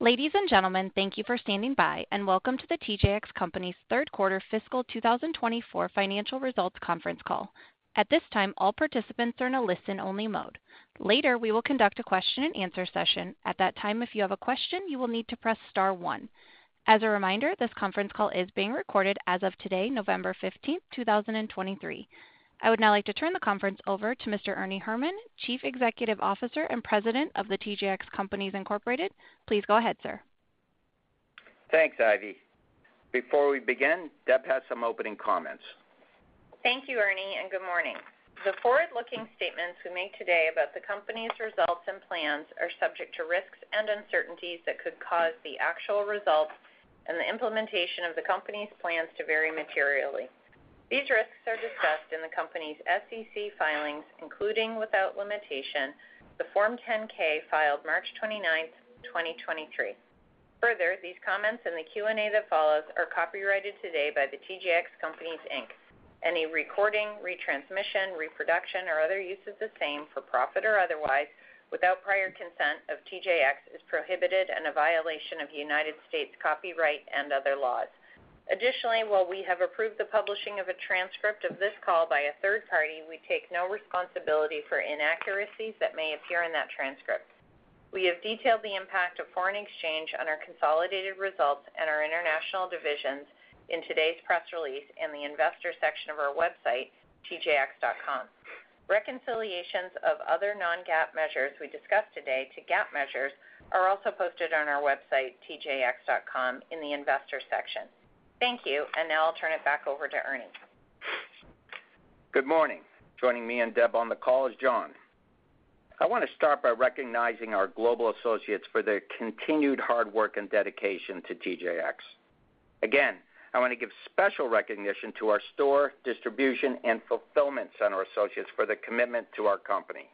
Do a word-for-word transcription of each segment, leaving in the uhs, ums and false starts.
Ladies and gentlemen, thank you for standing by, and welcome to the T J X Companies' third quarter fiscal two thousand twenty-four financial results conference call. At this time, all participants are in a listen-only mode. Later, we will conduct a question-and-answer session. At that time, if you have a question, you will need to press star one. As a reminder, this conference call is being recorded as of today, November fifteenth, two thousand twenty-three. I would now like to turn the conference over to Mister Ernie Herrmann, Chief Executive Officer and President of the T J X Companies, Incorporated. Please go ahead, sir. Thanks, Ivy. Before we begin, Deb has some opening comments. Thank you, Ernie, and good morning. The forward-looking statements we make today about the company's results and plans are subject to risks and uncertainties that could cause the actual results and the implementation of the company's plans to vary materially. These risks are discussed in the company's S E C filings, including, without limitation, the Form ten K filed March twenty-ninth, twenty twenty-three. Further, these comments and the Q and A that follows are copyrighted today by the T J X Companies, Incorporated. Any recording, retransmission, reproduction, or other use of the same, for profit or otherwise, without prior consent of T J X is prohibited and a violation of United States copyright and other laws. Additionally, while we have approved the publishing of a transcript of this call by a third party, we take no responsibility for inaccuracies that may appear in that transcript. We have detailed the impact of foreign exchange on our consolidated results and our international divisions in today's press release in the investor section of our website, T J X dot com. Reconciliations of other non-GAAP measures we discussed today to GAAP measures are also posted on our website, T J X dot com, in the investor section. Thank you, and now I'll turn it back over to Ernie. Good morning. Joining me and Deb on the call is John. I want to start by recognizing our global associates for their continued hard work and dedication to T J X. Again, I want to give special recognition to our store, distribution, and fulfillment center associates for their commitment to our company.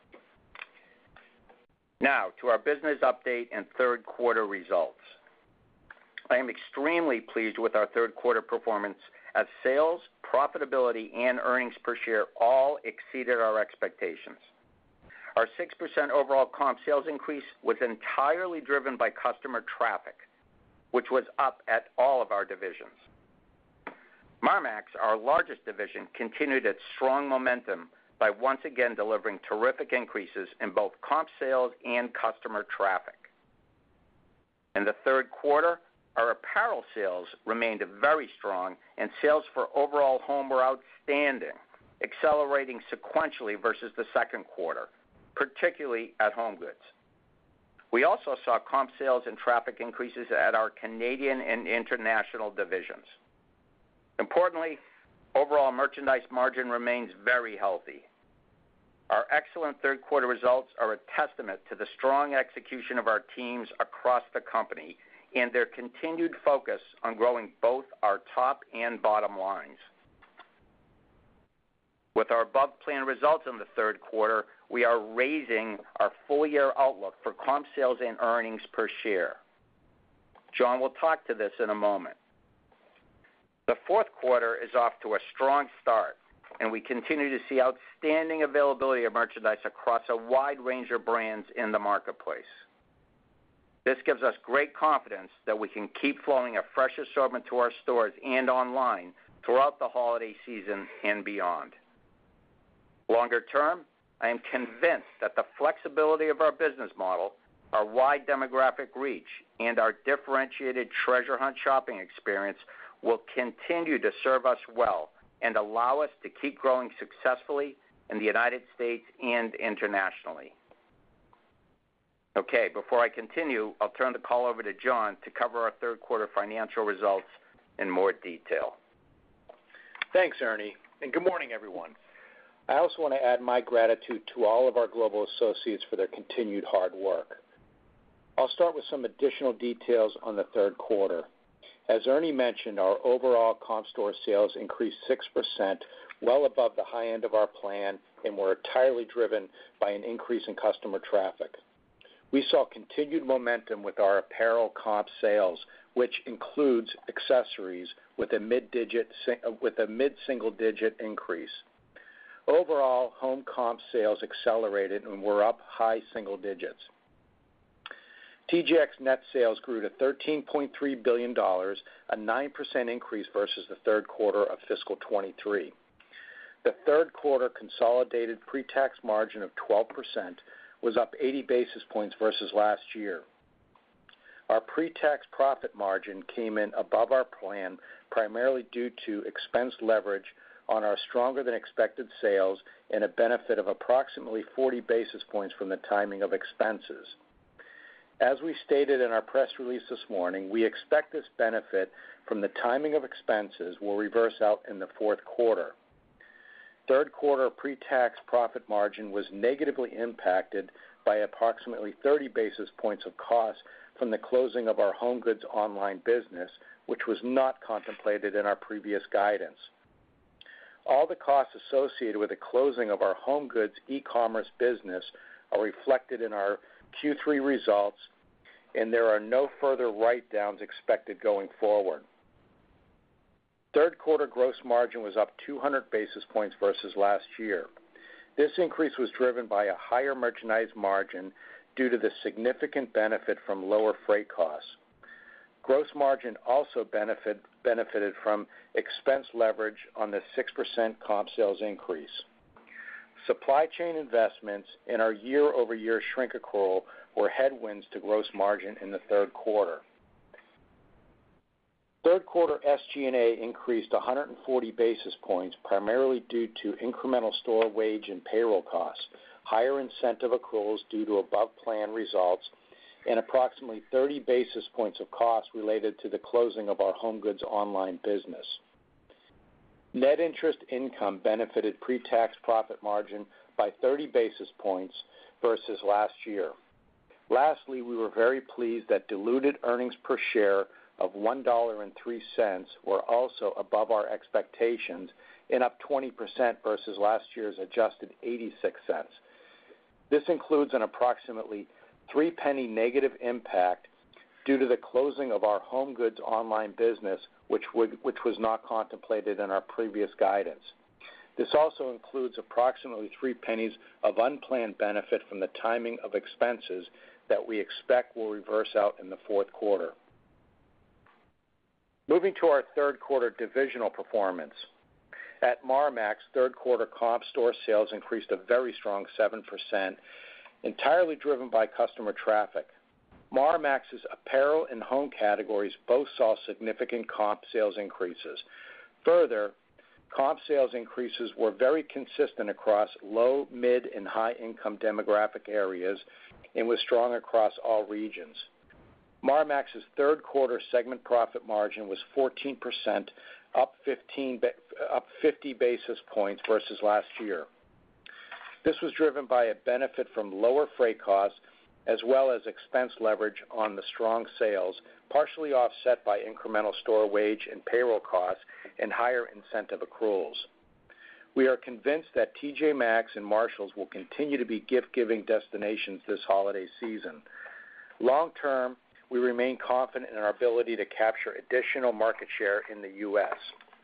Now, to our business update and third quarter results. I am extremely pleased with our third quarter performance as sales, profitability, and earnings per share all exceeded our expectations. Our six percent overall comp sales increase was entirely driven by customer traffic, which was up at all of our divisions. Marmaxx, our largest division, continued its strong momentum by once again delivering terrific increases in both comp sales and customer traffic. In the third quarter, our apparel sales remained very strong, and sales for overall home were outstanding, accelerating sequentially versus the second quarter, particularly at HomeGoods. We also saw comp sales and traffic increases at our Canadian and international divisions. Importantly, overall merchandise margin remains very healthy. Our excellent third quarter results are a testament to the strong execution of our teams across the company and their continued focus on growing both our top and bottom lines. With our above-plan results in the third quarter, we are raising our full-year outlook for comp sales and earnings per share. John will talk to this in a moment. The fourth quarter is off to a strong start, and we continue to see outstanding availability of merchandise across a wide range of brands in the marketplace. This gives us great confidence that we can keep flowing a fresh assortment to our stores and online throughout the holiday season and beyond. Longer term, I am convinced that the flexibility of our business model, our wide demographic reach, and our differentiated treasure hunt shopping experience will continue to serve us well and allow us to keep growing successfully in the United States and internationally. Okay, before I continue, I'll turn the call over to John to cover our third quarter financial results in more detail. Thanks, Ernie, and good morning, everyone. I also want to add my gratitude to all of our global associates for their continued hard work. I'll start with some additional details on the third quarter. As Ernie mentioned, our overall comp store sales increased six percent, well above the high end of our plan, and were entirely driven by an increase in customer traffic. We saw continued momentum with our apparel comp sales, which includes accessories, with a mid-digit with a mid-single-digit increase. Overall, home comp sales accelerated and were up high single digits. T J X net sales grew to thirteen point three billion dollars, a nine percent increase versus the third quarter of fiscal twenty-three. The third quarter consolidated pre-tax margin of twelve percent was up eighty basis points versus last year. Our pre-tax profit margin came in above our plan primarily due to expense leverage on our stronger than expected sales and a benefit of approximately forty basis points from the timing of expenses. As we stated in our press release this morning, we expect this benefit from the timing of expenses will reverse out in the fourth quarter. Third quarter pre-tax profit margin was negatively impacted by approximately thirty basis points of cost from the closing of our home goods online business, which was not contemplated in our previous guidance. All the costs associated with the closing of our home goods e-commerce business are reflected in our Q three results, and there are no further write-downs expected going forward. Third quarter gross margin was up two hundred basis points versus last year. This increase was driven by a higher merchandise margin due to the significant benefit from lower freight costs. Gross margin also benefit, benefited from expense leverage on the six percent comp sales increase. Supply chain investments and our year-over-year shrink accrual were headwinds to gross margin in the third quarter. Third quarter S G and A increased one hundred forty basis points, primarily due to incremental store wage and payroll costs, higher incentive accruals due to above-plan results, and approximately thirty basis points of cost related to the closing of our home goods online business. Net interest income benefited pre-tax profit margin by thirty basis points versus last year. Lastly, we were very pleased that diluted earnings per share of one dollar and three cents were also above our expectations and up twenty percent versus last year's adjusted eighty-six cents. This includes an approximately three penny negative impact due to the closing of our home goods online business, which, would, which was not contemplated in our previous guidance. This also includes approximately three pennies of unplanned benefit from the timing of expenses that we expect will reverse out in the fourth quarter. Moving to our third quarter divisional performance. At Marmaxx, third quarter comp store sales increased a very strong seven percent, entirely driven by customer traffic. Marmaxx's apparel and home categories both saw significant comp sales increases. Further, comp sales increases were very consistent across low, mid, and high-income demographic areas and was strong across all regions. Marmaxx's third quarter segment profit margin was fourteen percent, up fifteen, up fifty basis points versus last year. This was driven by a benefit from lower freight costs as well as expense leverage on the strong sales, partially offset by incremental store wage and payroll costs and higher incentive accruals. We are convinced that T J Maxx and Marshalls will continue to be gift-giving destinations this holiday season. Long term, we remain confident in our ability to capture additional market share in the U S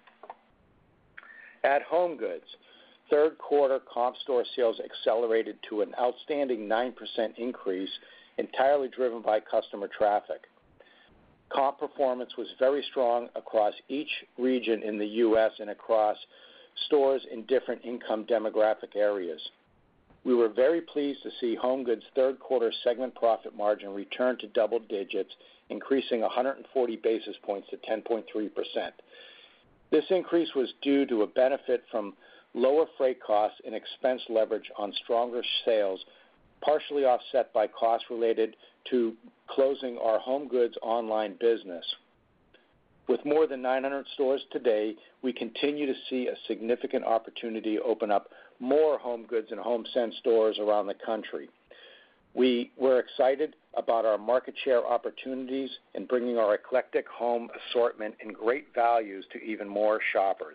At HomeGoods, third quarter comp store sales accelerated to an outstanding nine percent increase, entirely driven by customer traffic. Comp performance was very strong across each region in the U S and across stores in different income demographic areas. We were very pleased to see HomeGoods' third quarter segment profit margin return to double digits, increasing one hundred forty basis points to ten point three percent. This increase was due to a benefit from lower freight costs and expense leverage on stronger sales, partially offset by costs related to closing our home goods online business. With more than nine hundred stores today, we continue to see a significant opportunity to open up more HomeGoods and HomeSense stores around the country. We were excited about our market share opportunities in bringing our eclectic home assortment and great values to even more shoppers.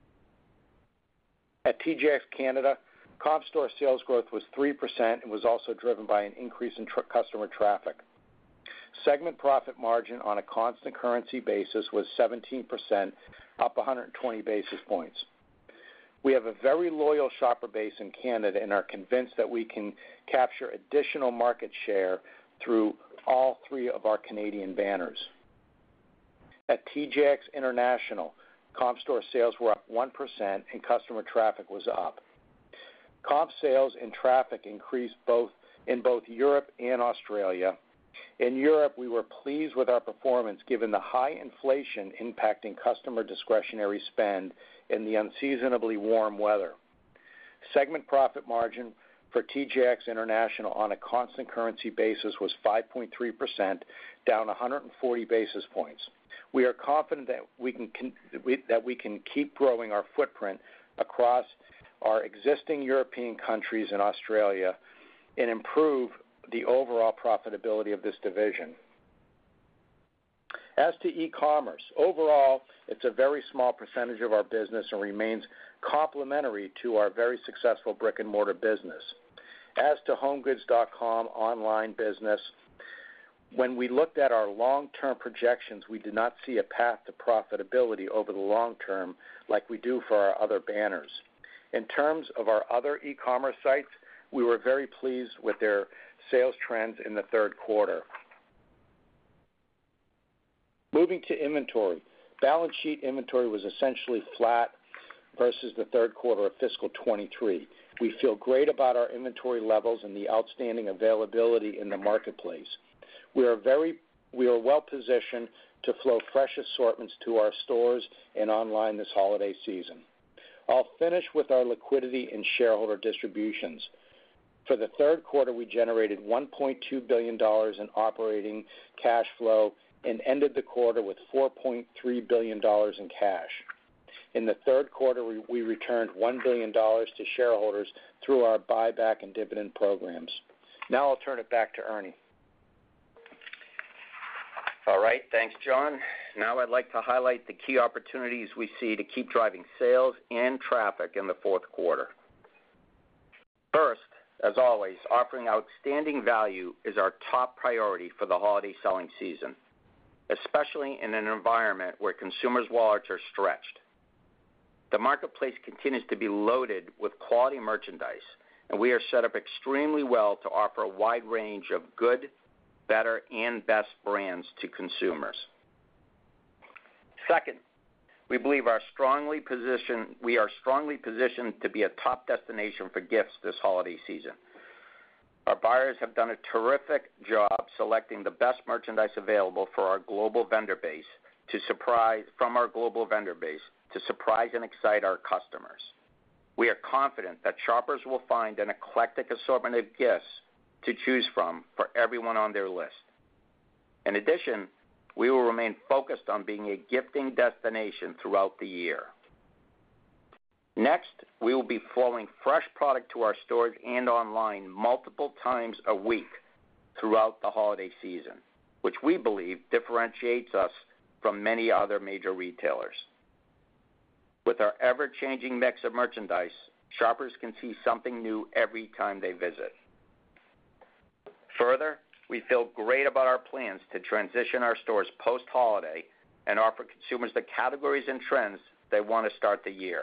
At T J X Canada, comp store sales growth was three percent and was also driven by an increase in tr- customer traffic. Segment profit margin on a constant currency basis was seventeen percent, up one hundred twenty basis points. We have a very loyal shopper base in Canada and are convinced that we can capture additional market share through all three of our Canadian banners. At T J X International, comp store sales were up one percent and customer traffic was up. Comp sales and traffic increased both in both Europe and Australia. In Europe, we were pleased with our performance given the high inflation impacting customer discretionary spend in the unseasonably warm weather. Segment profit margin for T J X International on a constant currency basis was five point three percent, down one hundred forty basis points. We are confident that we can, can we, that we can keep growing our footprint across our existing European countries and Australia and improve the overall profitability of this division. As to e-commerce, overall, it's a very small percentage of our business and remains complementary to our very successful brick-and-mortar business. As to HomeGoods dot com online business, when we looked at our long-term projections, we did not see a path to profitability over the long term like we do for our other banners. In terms of our other e-commerce sites, we were very pleased with their sales trends in the third quarter. Moving to inventory, balance sheet inventory was essentially flat versus the third quarter of fiscal twenty-three. We feel great about our inventory levels and the outstanding availability in the marketplace. We are very, we are well positioned to flow fresh assortments to our stores and online this holiday season. I'll finish with our liquidity and shareholder distributions. For the third quarter, we generated one point two billion dollars in operating cash flow and ended the quarter with four point three billion dollars in cash. In the third quarter, we, we returned one billion dollars to shareholders through our buyback and dividend programs. Now I'll turn it back to Ernie. All right, thanks, John. Now I'd like to highlight the key opportunities we see to keep driving sales and traffic in the fourth quarter. First, as always, offering outstanding value is our top priority for the holiday selling season, especially in an environment where consumers' wallets are stretched. The marketplace continues to be loaded with quality merchandise, and we are set up extremely well to offer a wide range of good, better, and best brands to consumers. Second, we believe our strongly positioned, we are strongly positioned to be a top destination for gifts this holiday season. Our buyers have done a terrific job selecting the best merchandise available for our global vendor base to surprise from our global vendor base to surprise and excite our customers. We are confident that shoppers will find an eclectic assortment of gifts to choose from for everyone on their list. In addition, we will remain focused on being a gifting destination throughout the year. Next, we will be flowing fresh product to our stores and online multiple times a week throughout the holiday season, which we believe differentiates us from many other major retailers. With our ever-changing mix of merchandise, shoppers can see something new every time they visit. Further, we feel great about our plans to transition our stores post-holiday and offer consumers the categories and trends they want to start the year.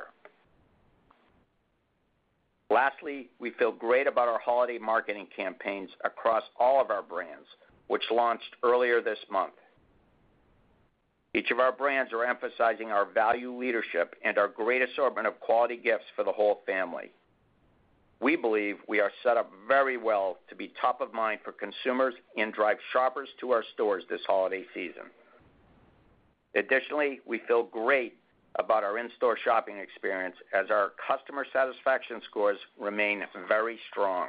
Lastly, we feel great about our holiday marketing campaigns across all of our brands, which launched earlier this month. Each of our brands are emphasizing our value leadership and our great assortment of quality gifts for the whole family. We believe we are set up very well to be top of mind for consumers and drive shoppers to our stores this holiday season. Additionally, we feel great about our in-store shopping experience as our customer satisfaction scores remain very strong.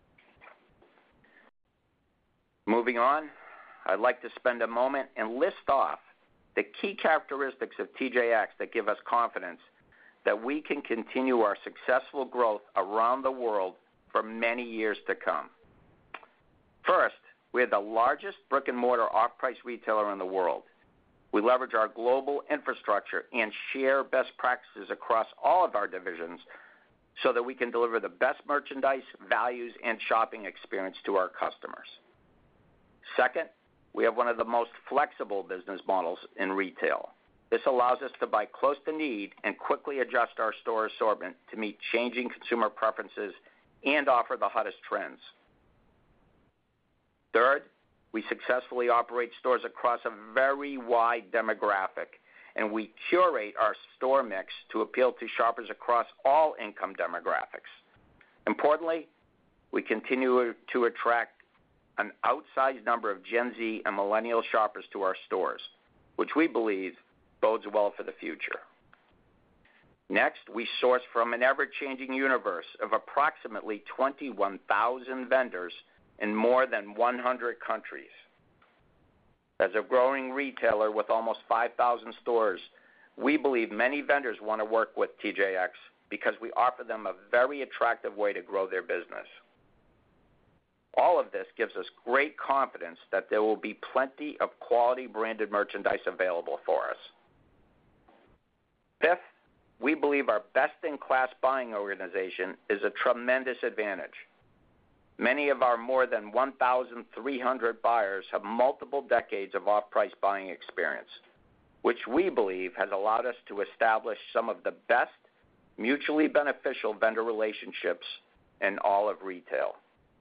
Moving on, I'd like to spend a moment and list off the key characteristics of T J X that give us confidence that we can continue our successful growth around the world for many years to come. First, we are the largest brick-and-mortar off-price retailer in the world. We leverage our global infrastructure and share best practices across all of our divisions so that we can deliver the best merchandise, values, and shopping experience to our customers. Second, we have one of the most flexible business models in retail. This allows us to buy close to need and quickly adjust our store assortment to meet changing consumer preferences and offer the hottest trends. Third, we successfully operate stores across a very wide demographic, and we curate our store mix to appeal to shoppers across all income demographics. Importantly, we continue to attract an outsized number of Gen Z and millennial shoppers to our stores, which we believe bodes well for the future. Next, we source from an ever-changing universe of approximately twenty-one thousand vendors in more than one hundred countries. As a growing retailer with almost five thousand stores, we believe many vendors want to work with T J X because we offer them a very attractive way to grow their business. All of this gives us great confidence that there will be plenty of quality branded merchandise available for us. Fifth, we believe our best-in-class buying organization is a tremendous advantage. Many of our more than one thousand three hundred buyers have multiple decades of off-price buying experience, which we believe has allowed us to establish some of the best mutually beneficial vendor relationships in all of retail.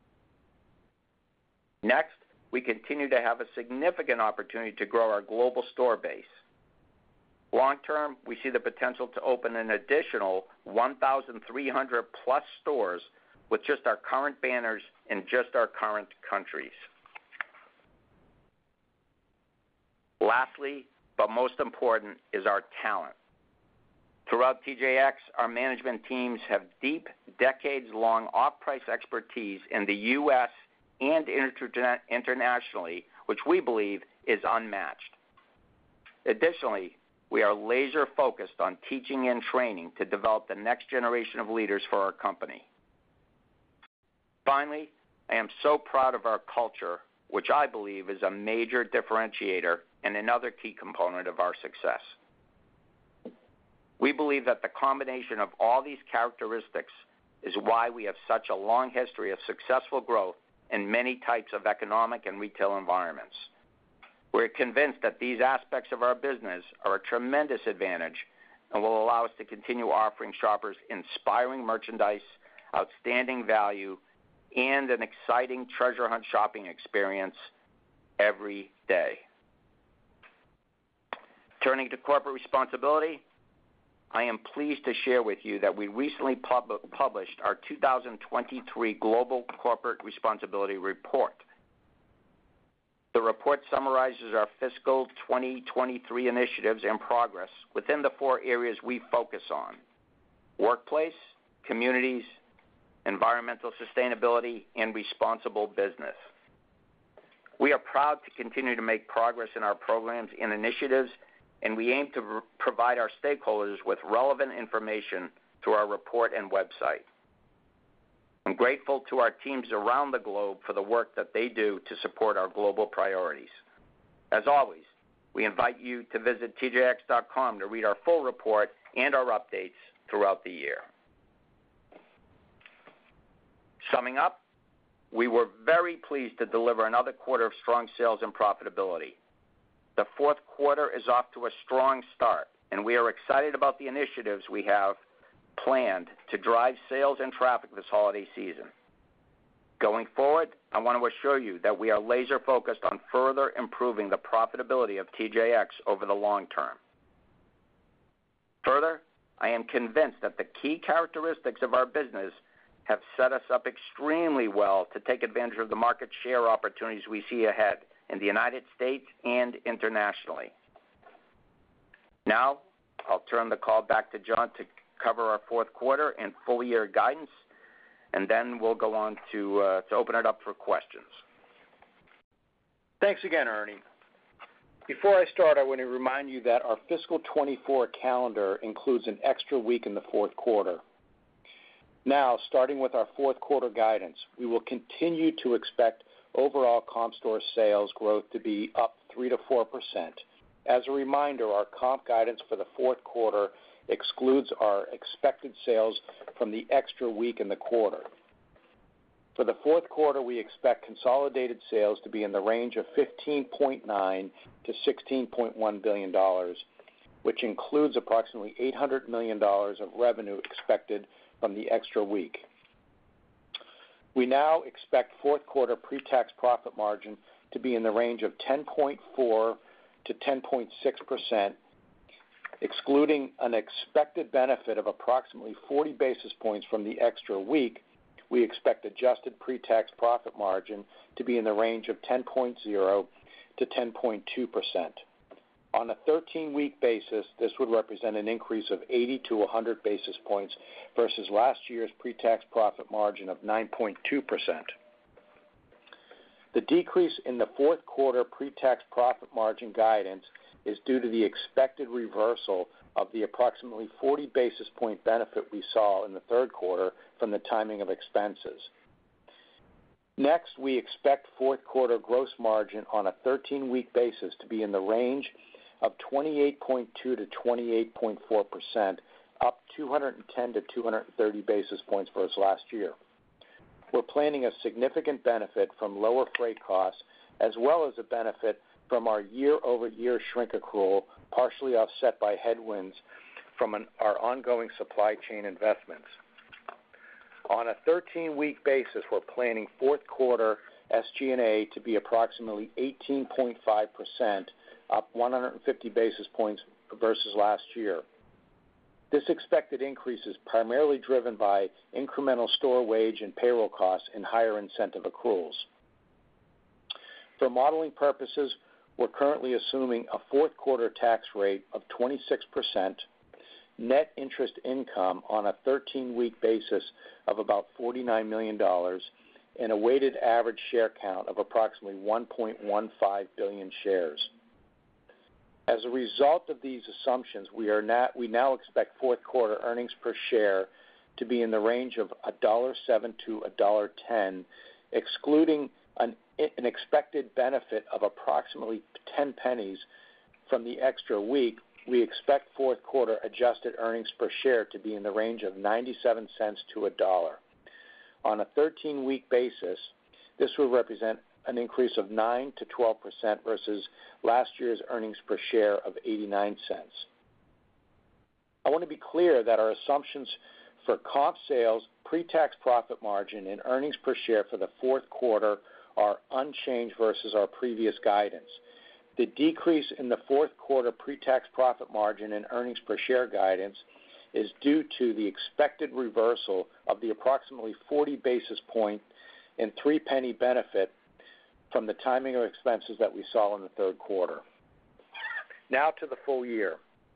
Next, we continue to have a significant opportunity to grow our global store base. Long term, we see the potential to open an additional one thousand three hundred plus stores with just our current banners in just our current countries. Lastly, but most important, is our talent. Throughout T J X, our management teams have deep, decades-long off-price expertise in the U S and inter- internationally, which we believe is unmatched. Additionally, we are laser-focused on teaching and training to develop the next generation of leaders for our company. Finally, I am so proud of our culture, which I believe is a major differentiator and another key component of our success. We believe that the combination of all these characteristics is why we have such a long history of successful growth in many types of economic and retail environments. We're convinced that these aspects of our business are a tremendous advantage and will allow us to continue offering shoppers inspiring merchandise, outstanding value, and an exciting treasure hunt shopping experience every day. Turning to corporate responsibility, I am pleased to share with you that we recently pub- published our two thousand twenty-three Global Corporate Responsibility Report. The report summarizes our fiscal twenty twenty-three initiatives and progress within the four areas we focus on: workplace, communities, environmental sustainability, and responsible business. We are proud to continue to make progress in our programs and initiatives, and we aim to provide our stakeholders with relevant information through our report and website. I'm grateful to our teams around the globe for the work that they do to support our global priorities. As always, we invite you to visit T J X dot com to read our full report and our updates throughout the year. Summing up, we were very pleased to deliver another quarter of strong sales and profitability. The fourth quarter is off to a strong start, and we are excited about the initiatives we have planned to drive sales and traffic this holiday season. Going forward, I want to assure you that we are laser-focused on further improving the profitability of T J X over the long term. Further, I am convinced that the key characteristics of our business have set us up extremely well to take advantage of the market share opportunities we see ahead in the United States and internationally. Now, I'll turn the call back to John to cover our fourth quarter and full year guidance, and then we'll go on to, uh, to open it up for questions. Thanks again, Ernie. Before I start, I want to remind you that our fiscal twenty-four calendar includes an extra week in the fourth quarter. Now, starting with our fourth quarter guidance, we will continue to expect overall comp store sales growth to be up three to four percent. As a reminder, our comp guidance for the fourth quarter excludes our expected sales from the extra week in the quarter. For the fourth quarter, we expect consolidated sales to be in the range of fifteen point nine to sixteen point one billion dollars, which includes approximately eight hundred million dollars of revenue expected from the extra week. We now expect fourth quarter pre-tax profit margin to be in the range of ten point four to ten point six percent, excluding an expected benefit of approximately forty basis points from the extra week. We expect adjusted pre-tax profit margin to be in the range of ten point zero to ten point two percent. On a thirteen-week basis, this would represent an increase of eighty to one hundred basis points versus last year's pre-tax profit margin of nine point two percent. The decrease in the fourth quarter pre-tax profit margin guidance is due to the expected reversal of the approximately forty basis point benefit we saw in the third quarter from the timing of expenses. Next, we expect fourth quarter gross margin on a thirteen-week basis to be in the range of twenty-eight point two to twenty-eight point four percent, up two hundred ten to two hundred thirty basis points versus last year. We're planning a significant benefit from lower freight costs, as well as a benefit from our year-over-year shrink accrual, partially offset by headwinds from an, our ongoing supply chain investments. On a thirteen-week basis, we're planning fourth quarter S G and A to be approximately eighteen point five percent, up one hundred fifty basis points versus last year. This expected increase is primarily driven by incremental store wage and payroll costs and higher incentive accruals. For modeling purposes, we're currently assuming a fourth quarter tax rate of twenty-six percent, net interest income on a thirteen-week basis of about forty-nine million dollars, and a weighted average share count of approximately one point one five billion shares. As a result of these assumptions, we are not, we now expect fourth quarter earnings per share to be in the range of one dollar and seven cents to one dollar and ten cents, excluding an, an expected benefit of approximately ten pennies from the extra week. We expect fourth quarter adjusted earnings per share to be in the range of ninety-seven cents to a dollar. On a thirteen-week basis, this will represent an increase of nine to twelve percent versus last year's earnings per share of eighty-nine cents. I want to be clear that our assumptions for comp sales, pre-tax profit margin, and earnings per share for the fourth quarter are unchanged versus our previous guidance. The decrease in the fourth quarter pre-tax profit margin and earnings per share guidance is due to the expected reversal of the approximately forty basis point and three penny benefit from the timing of expenses that we saw in the third quarter. Now to the full year.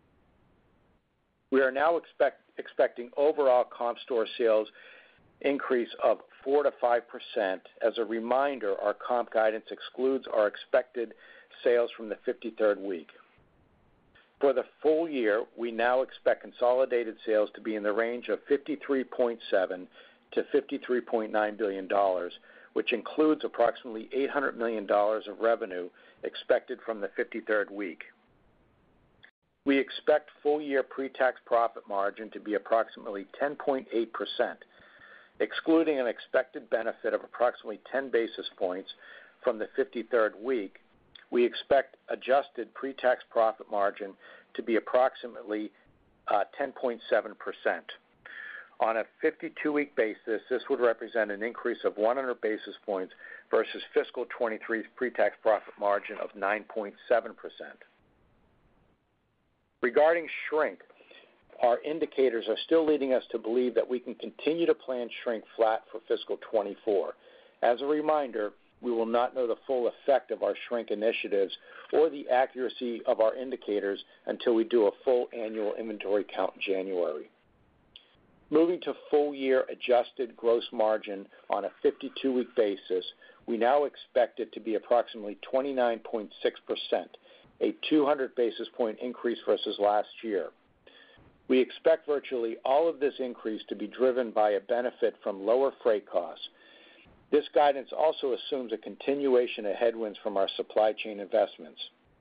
We are now expect, expecting overall comp store sales increase of four to five percent. As a reminder, our comp guidance excludes our expected sales from the fifty-third week. For the full year, we now expect consolidated sales to be in the range of fifty-three point seven to fifty-three point nine billion dollars, which includes approximately eight hundred million dollars of revenue expected from the fifty-third week. We expect full-year pre-tax profit margin to be approximately ten point eight percent, excluding an expected benefit of approximately ten basis points from the fifty-third week. We expect adjusted pre-tax profit margin to be approximately uh, ten point seven percent. On a fifty-two week basis, this would represent an increase of one hundred basis points versus fiscal twenty-three's pre-tax profit margin of nine point seven percent. Regarding shrink, our indicators are still leading us to believe that we can continue to plan shrink flat for fiscal twenty-four. As a reminder, we will not know the full effect of our shrink initiatives or the accuracy of our indicators until we do a full annual inventory count in January. Moving to full-year adjusted gross margin on a fifty-two week basis, we now expect it to be approximately twenty-nine point six percent, a two hundred basis point increase versus last year. We expect virtually all of this increase to be driven by a benefit from lower freight costs. This guidance also assumes a continuation of headwinds from our supply chain investments.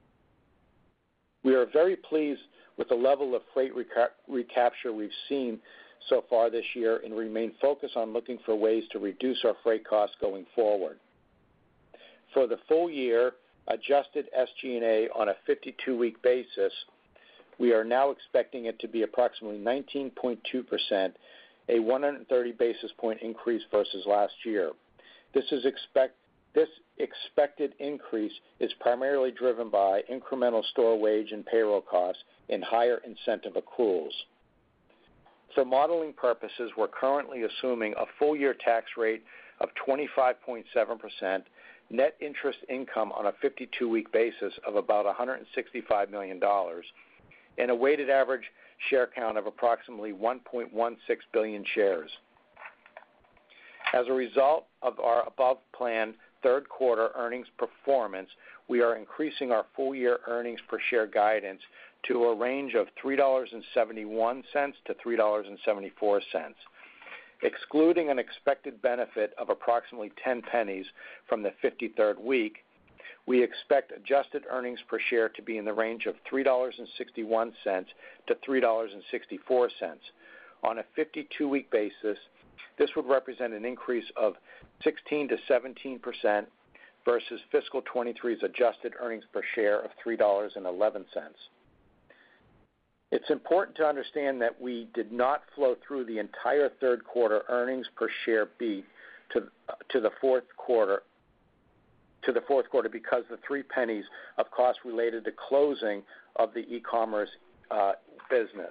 We are very pleased with the level of freight reca- recapture we've seen so far this year and remain focused on looking for ways to reduce our freight costs going forward. For the full year, adjusted S G and A on a fifty-two week basis, we are now expecting it to be approximately nineteen point two percent, a one hundred thirty basis point increase versus last year. This is expect This expected increase is primarily driven by incremental store wage and payroll costs and higher incentive accruals. For modeling purposes, we're currently assuming a full-year tax rate of twenty-five point seven percent, net interest income on a fifty-two-week basis of about one hundred sixty-five million dollars, and a weighted average share count of approximately one point one six billion shares. As a result of our above-plan third quarter earnings performance, we are increasing our full-year earnings per share guidance to a range of three dollars and seventy-one cents to three dollars and seventy-four cents. Excluding an expected benefit of approximately ten pennies from the fifty-third week, we expect adjusted earnings per share to be in the range of three dollars and sixty-one cents to three dollars and sixty-four cents. On a fifty-two-week basis, this would represent an increase of sixteen to seventeen percent versus fiscal twenty-three's adjusted earnings per share of three dollars and eleven cents. It's important to understand that we did not flow through the entire third quarter earnings per share beat to, to the fourth quarter to the fourth quarter because the three pennies of costs related to closing of the e-commerce uh, business.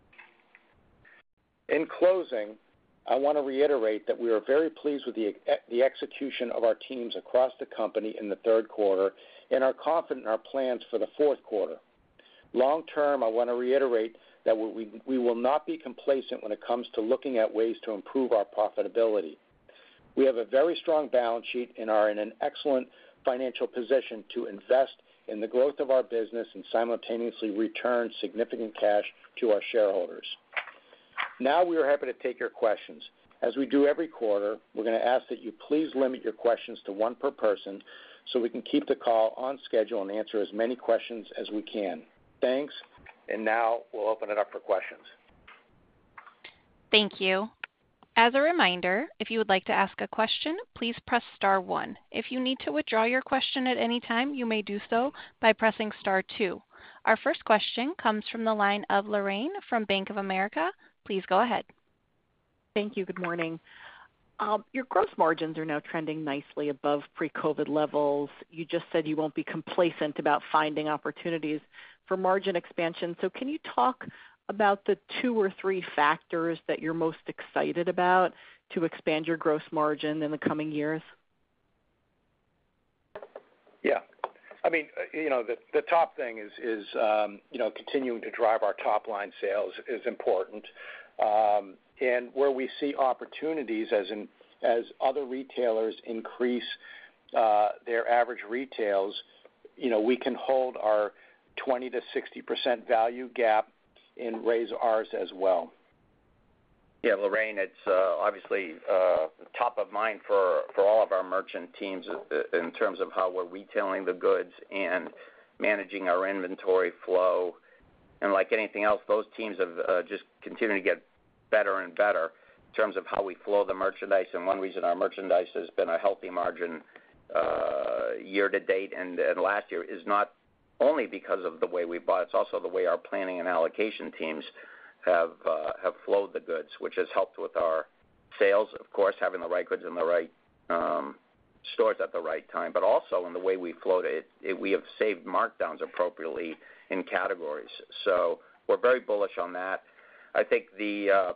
In closing, I want to reiterate that we are very pleased with the, the execution of our teams across the company in the third quarter and are confident in our plans for the fourth quarter. Long term, I want to reiterate that we, we will not be complacent when it comes to looking at ways to improve our profitability. We have a very strong balance sheet and are in an excellent financial position to invest in the growth of our business and simultaneously return significant cash to our shareholders. Now we are happy to take your questions. As we do every quarter, we're going to ask that you please limit your questions to one per person so we can keep the call on schedule and answer as many questions as we can. Thanks, and now we'll open it up for questions. Thank you. As a reminder, if you would like to ask a question, please press star one. If you need to withdraw your question at any time, you may do so by pressing star two. Our first question comes from the line of Lorraine from Bank of America. Please go ahead. Thank you. Good morning. Um, your gross margins are now trending nicely above pre-COVID levels. You just said you won't be complacent about finding opportunities for margin expansion. So can you talk about the two or three factors that you're most excited about to expand your gross margin in the coming years? Yeah. I mean, you know, the, the top thing is, is um, you know, continuing to drive our top-line sales is important. Um, and where we see opportunities as in, as other retailers increase uh, their average retails, you know, we can hold our twenty to sixty percent value gap and raise ours as well. Yeah, Lorraine, it's uh, obviously uh, top of mind for, for all of our merchant teams in terms of how we're retailing the goods and managing our inventory flow. And like anything else, those teams have uh, just continued to get better and better in terms of how we flow the merchandise. And one reason our merchandise has been a healthy margin uh, year to date and, and last year is not only because of the way we bought, it's also the way our planning and allocation teams have uh, have flowed the goods, which has helped with our sales, of course, having the right goods in the right um, stores at the right time, but also in the way we flowed it, it, we have saved markdowns appropriately in categories. So we're very bullish on that. I think the uh,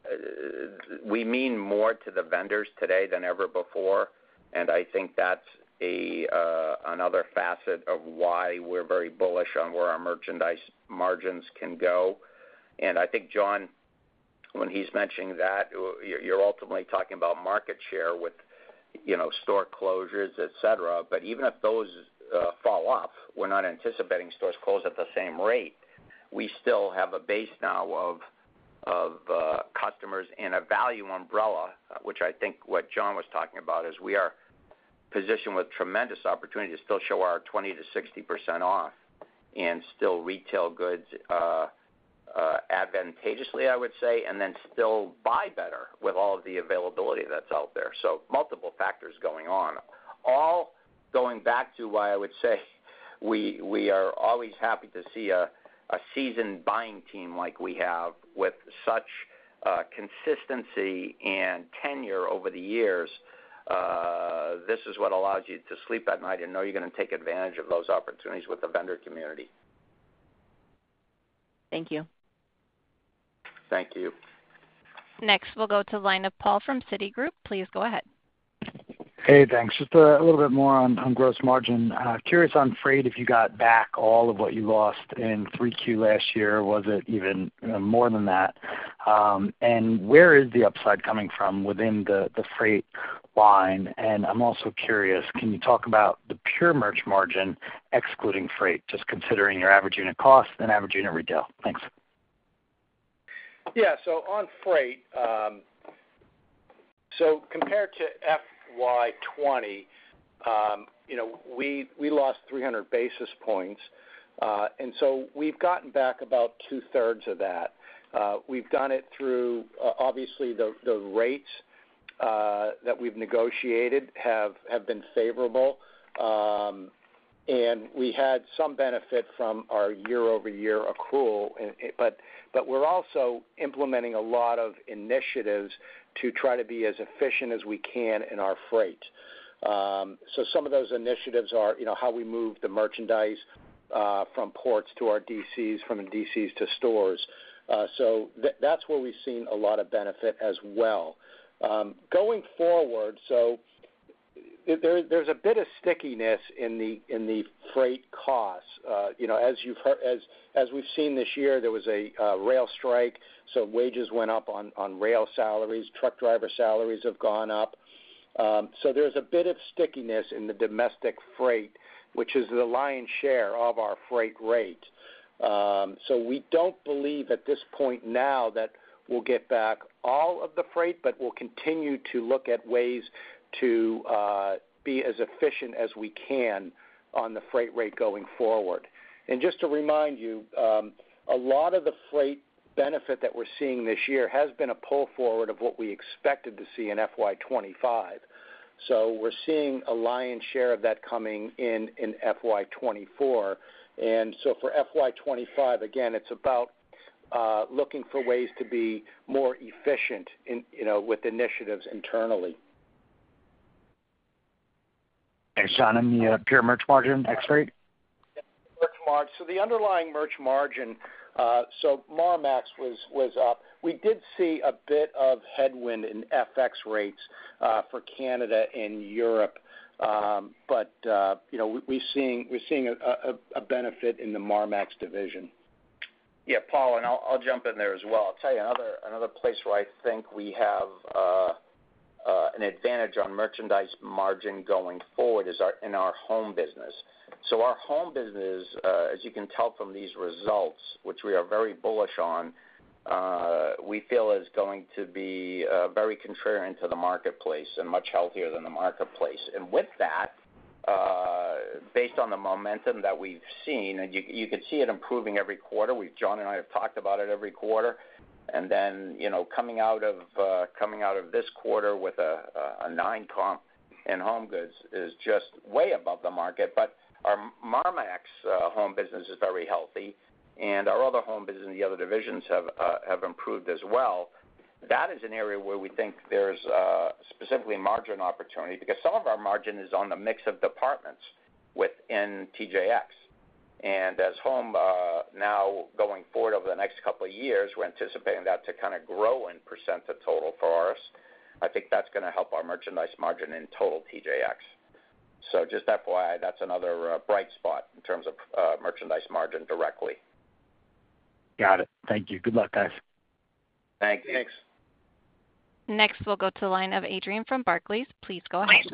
we mean more to the vendors today than ever before, and I think that's a uh, another facet of why we're very bullish on where our merchandise margins can go. And I think, John, when he's mentioning that, you're ultimately talking about market share with, you know, store closures, et cetera. But even if those uh, fall off, we're not anticipating stores close at the same rate. We still have a base now of of uh, customers in a value umbrella, which I think what John was talking about is we are positioned with tremendous opportunity to still show our twenty to sixty percent off and still retail goods uh, uh, advantageously, I would say, and then still buy better with all of the availability that's out there. So multiple factors going on, all going back to why I would say we we are always happy to see a, a seasoned buying team like we have with such uh, consistency and tenure over the years uh, this is what allows you to sleep at night and know you're going to take advantage of those opportunities with the vendor community. Thank you. Thank you. Next, we'll go to the line of Paul from Citigroup. Please go ahead. Hey, thanks. Just a, a little bit more on, on gross margin. Uh, curious on freight if you got back all of what you lost in three Q last year. Was it even uh, more than that? Um, and where is the upside coming from within the, the freight line? And I'm also curious, can you talk about the pure merch margin excluding freight, just considering your average unit cost and average unit retail? Thanks. Yeah, so on freight, um, so compared to F Y twenty, um, you know, we we lost three hundred basis points, uh, and so we've gotten back about two-thirds of that. Uh, we've done it through, uh, obviously, the, the rates uh, that we've negotiated have, have been favorable, um, and we had some benefit from our year-over-year accrual, but but we're also implementing a lot of initiatives to try to be as efficient as we can in our freight. Um, so some of those initiatives are, you know, how we move the merchandise uh, from ports to our D Cs, from the D Cs to stores. Uh, so th- that's where we've seen a lot of benefit as well. Um, going forward, so there, there's a bit of stickiness in the in the freight costs. Uh, you know, as you've heard, as as we've seen this year, there was a uh, rail strike, so wages went up on, on rail salaries. Truck driver salaries have gone up. Um, so there's a bit of stickiness in the domestic freight, which is the lion's share of our freight rate. Um, so we don't believe at this point now that we'll get back all of the freight, but we'll continue to look at ways to uh, be as efficient as we can on the freight rate going forward. And just to remind you, um, a lot of the freight benefit that we're seeing this year has been a pull forward of what we expected to see in F Y twenty-five. So we're seeing a lion's share of that coming in in F Y twenty-four. And so for F Y twenty-five, again, it's about uh, looking for ways to be more efficient in, you know, with initiatives internally. Thanks, John. And the uh, pure merch margin, ex freight? Merch margin. So the underlying merch margin, uh, so Marmaxx was, was up. We did see a bit of headwind in F X rates uh, for Canada and Europe, um, but uh, you know we, we're seeing we're seeing a, a, a benefit in the Marmaxx division. Yeah, Paul, and I'll, I'll jump in there as well. I'll tell you another another place where I think we have uh, uh, an advantage on merchandise margin going forward is our in our home business. So our home business, uh, as you can tell from these results, which we are very bullish on, uh, we feel is going to be uh, very contrarian to the marketplace and much healthier than the marketplace. And with that, uh, based on the momentum that we've seen, and you, you could see it improving every quarter. We've John and I have talked about it every quarter. And then, you know, coming out of uh, coming out of this quarter with a, a nine comp in home goods is just way above the market. But our Marmaxx uh, home business is very healthy, and our other home business in the other divisions have uh, have improved as well. That is an area where we think there's uh, specifically margin opportunity because some of our margin is on the mix of departments within T J X. And as home uh, now going forward over the next couple of years, we're anticipating that to kind of grow in percent of total for us. I think that's going to help our merchandise margin in total T J X. So just F Y I, that's another uh, bright spot in terms of uh, merchandise margin directly. Got it. Thank you. Good luck, guys. Thank you. Thanks. Next, we'll go to the line of Adrienne from Barclays. Please go ahead.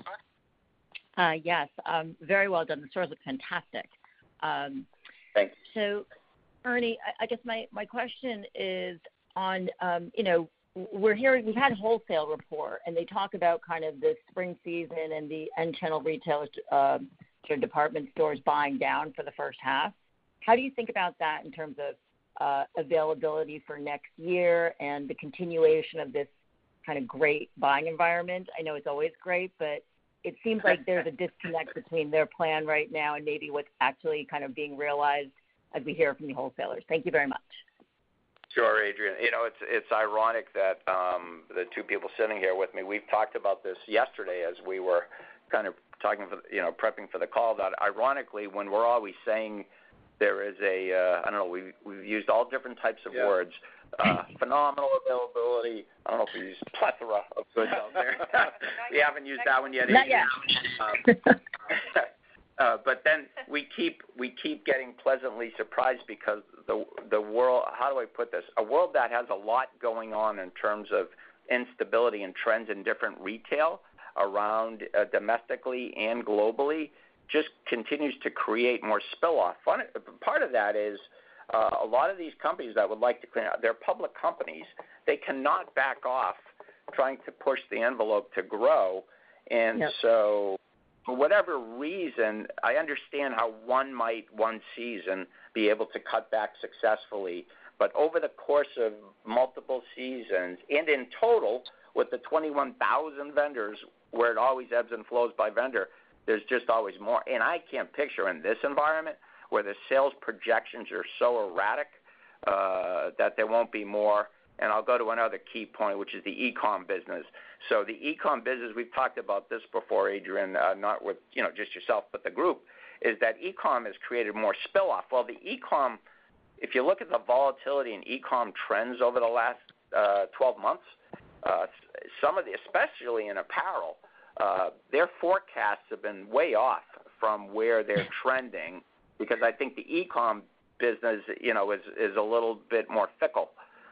Uh, yes, um, very well done. The stores look fantastic. Um, Thanks. So, Ernie, I, I guess my, my question is on, um, you know, we're hearing, we've had wholesale report, and they talk about kind of the spring season and the end channel retailers, uh, sort of department stores buying down for the first half. How do you think about that in terms of uh, availability for next year and the continuation of this kind of great buying environment? I know it's always great, but it seems like there's a disconnect between their plan right now and maybe what's actually kind of being realized as we hear from the wholesalers. Thank you very much. Sure, Adrian. You know, it's it's ironic that um, the two people sitting here with me, we've talked about this yesterday as we were kind of talking, for, you know, prepping for the call. That ironically, when we're always saying there is a, uh, I don't know, we've, we've used all different types of yeah. words, uh, phenomenal availability. I don't know if we use plethora of goods out there. We haven't used that one yet. Not yet. Um, Uh, but then we keep we keep getting pleasantly surprised because the the world, how do I put this? A world that has a lot going on in terms of instability and trends in different retail around uh, domestically and globally just continues to create more spill-off. Fun, part of that is uh, a lot of these companies that would like to clean out, they're public companies. They cannot back off trying to push the envelope to grow, and yep. so. For whatever reason, I understand how one might one season be able to cut back successfully, but over the course of multiple seasons, and in total, with the twenty-one thousand vendors, where it always ebbs and flows by vendor, there's just always more. And I can't picture in this environment where the sales projections are so erratic uh, that there won't be more. And I'll go to another key point, which is the e-com business. So the e-com business, we've talked about this before, Adrian, uh, not with you know just yourself, but the group, is that e-com has created more spill-off. Well, the e-com, if you look at the volatility in e-com trends over the last uh, twelve months, uh, some of the, especially in apparel, uh, their forecasts have been way off from where they're trending because I think the e-com business, you know, is is a little bit more fickle.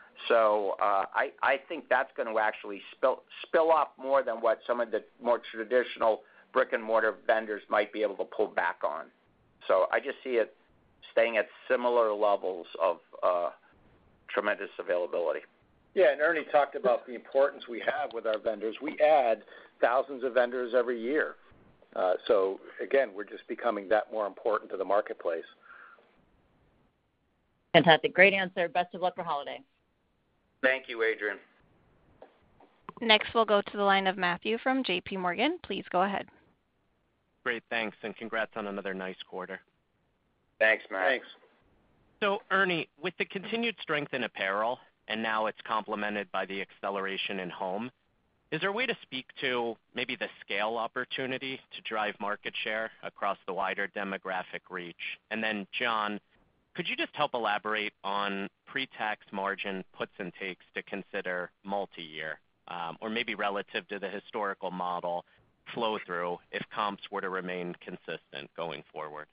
So uh, I, I think that's going to actually spill spill off more than what some of the more traditional brick and mortar vendors might be able to pull back on. So I just see it staying at similar levels of uh, tremendous availability. Yeah, and Ernie talked about the importance we have with our vendors. We add thousands of vendors every year. Uh, so again, we're just becoming that more important to the marketplace. Fantastic. Great answer. Best of luck for holiday. Thank you, Adrian. Next, we'll go to the line of Matthew from J P Morgan. Please go ahead. Great, thanks, and congrats on another nice quarter. Thanks, Matt. Thanks. So, Ernie, with the continued strength in apparel, and now it's complemented by the acceleration in home, is there a way to speak to maybe the scale opportunity to drive market share across the wider demographic reach? And then, John, could you just help elaborate on pre-tax margin puts and takes to consider multi-year, um, or maybe relative to the historical model flow-through if comps were to remain consistent going forward?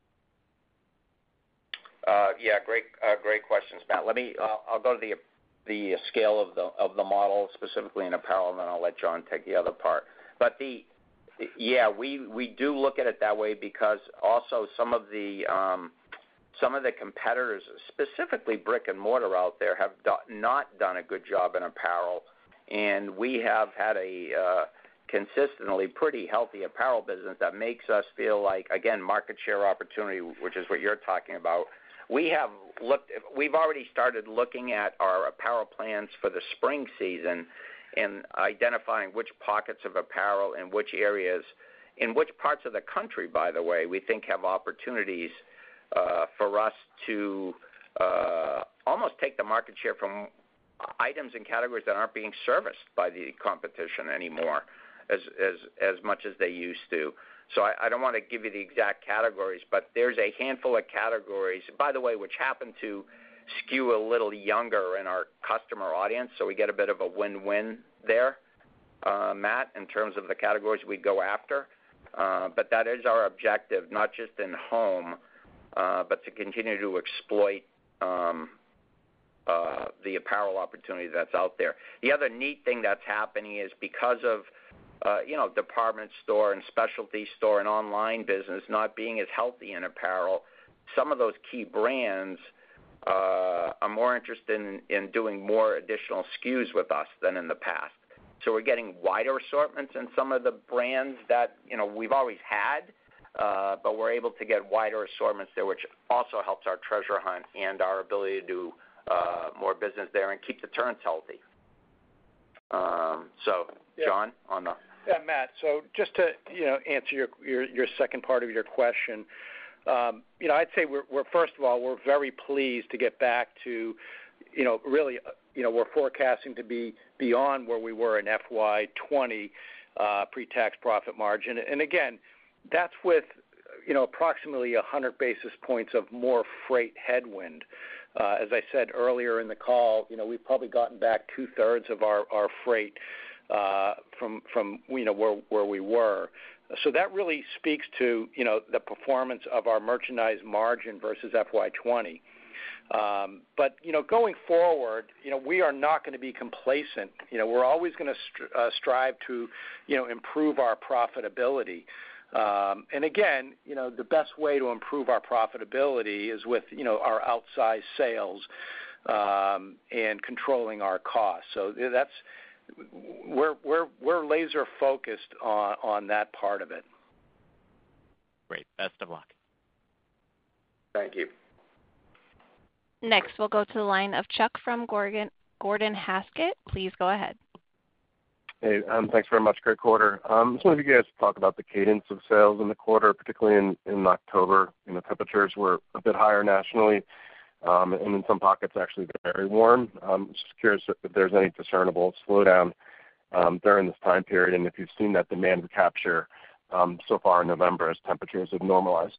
Uh, yeah, great, uh, great questions, Matt. Let me. Uh, I'll go to the the scale of the of the model specifically in apparel, and then I'll let John take the other part. But the yeah, we we do look at it that way because also some of the um, Some of the competitors, specifically brick and mortar out there, have do, not done a good job in apparel, and we have had a uh, consistently pretty healthy apparel business that makes us feel like, again, market share opportunity, which is what you're talking about. We have looked. We've already started looking at our apparel plans for the spring season and identifying which pockets of apparel in which areas, in which parts of the country, by the way, we think have opportunities Uh, for us to uh, almost take the market share from items and categories that aren't being serviced by the competition anymore as as as much as they used to. So I, I don't want to give you the exact categories, but there's a handful of categories, by the way, which happen to skew a little younger in our customer audience, so we get a bit of a win-win there, uh, Matt, in terms of the categories we go after. Uh, but that is our objective, not just in home, Uh, but to continue to exploit um, uh, the apparel opportunity that's out there. The other neat thing that's happening is because of, uh, you know, department store and specialty store and online business not being as healthy in apparel, some of those key brands uh, are more interested in, in doing more additional S K Us with us than in the past. So we're getting wider assortments in some of the brands that, you know, we've always had, Uh, but we're able to get wider assortments there, which also helps our treasure hunt and our ability to do uh, more business there and keep the turns healthy. Um, so, yeah. John, on the yeah, Matt. So just to you know answer your your, your second part of your question, um, you know I'd say we're, we're first of all we're very pleased to get back to you know, really, you know, we're forecasting to be beyond where we were in F Y twenty uh, pre-tax profit margin. And again, that's with, you know, approximately one hundred basis points of more freight headwind. Uh, as I said earlier in the call, you know, we've probably gotten back two-thirds of our, our freight uh, from, from, you know, where, where we were. So that really speaks to, you know, the performance of our merchandise margin versus F Y twenty. Um, but, you know, going forward, you know, we are not going to be complacent. You know, we're always going to str- uh, strive to, you know, improve our profitability. Um, and again, you know, the best way to improve our profitability is with, you know, our outsized sales um, and controlling our costs. So that's we're we're we're laser focused on on that part of it. Great. Best of luck. Thank you. Next, we'll go to the line of Chuck from Gordon, Gordon Haskett. Please go ahead. Hey, um, thanks very much. Great quarter. Um, just wonder if you guys talk about the cadence of sales in the quarter, particularly in, in October. You know, temperatures were a bit higher nationally, um, and in some pockets actually very warm. Um, just curious if there's any discernible slowdown um, during this time period, and if you've seen that demand recapture um, so far in November as temperatures have normalized.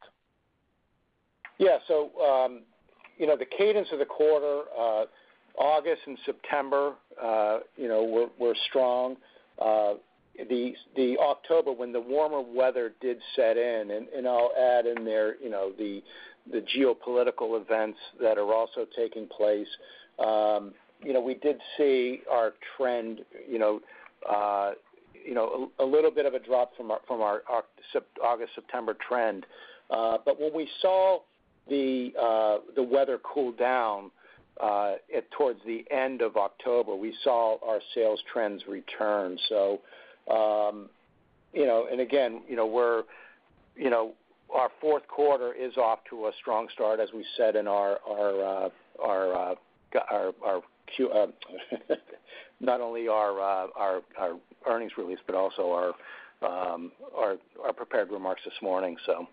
Yeah. So. Um You know, the cadence of the quarter, uh, August and September, uh, you know, were, were strong. Uh, the the October, when the warmer weather did set in, and, and I'll add in there, you know, the the geopolitical events that are also taking place. Um, you know, we did see our trend, you know, uh, you know, a, a little bit of a drop from our from our, our August September trend, uh, but when we saw the uh, the weather cooled down uh, at, towards the end of October, we saw our sales trends return. So, um, you know, and again, you know, we're, you know, our fourth quarter is off to a strong start, as we said in our our uh, our, uh, our our Q, uh, not only our, uh, our our earnings release, but also our um, our our prepared remarks this morning. So.